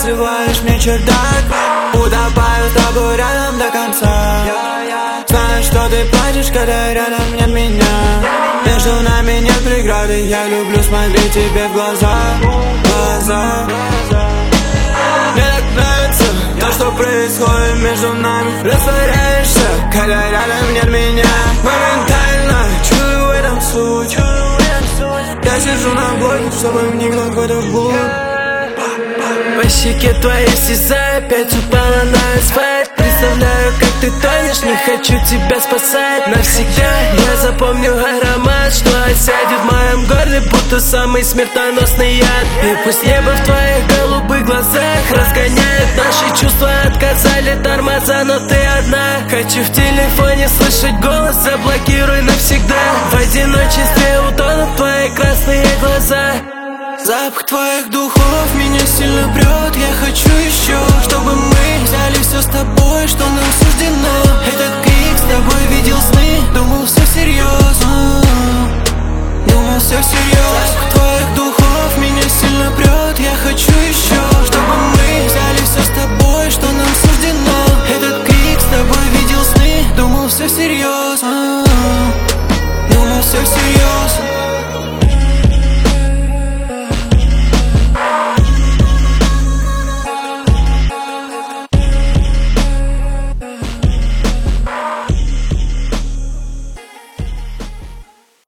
называешь мне чердак. Утопаю с тобой рядом до конца. Знаю, что ты плачешь, когда рядом нет меня. Между нами нет преграды, я люблю смотреть тебе в глаза. Мне так нравится то, что происходит между нами. Растворяешься, когда рядом нет меня. Моментально чую в этом суть. Я сижу на блоке, чтобы вникнуть в эту боль. По щеке твоей слеза опять упала на асфальт. Представляю, как ты тонешь, не хочу тебя спасать. Навсегда я запомню аромат, что осядет в моем горле, будто самый смертоносный яд. И пусть небо в твоих голубых глазах разгоняет наши чувства, отказали тормоза, но ты одна. Хочу в телефоне слышать голос, заблокируй навсегда. В одиночестве утонут твои красные глаза. Запах твоих духов меня сильно прет. Я хочу еще, чтобы мы взяли все с тобой, что нам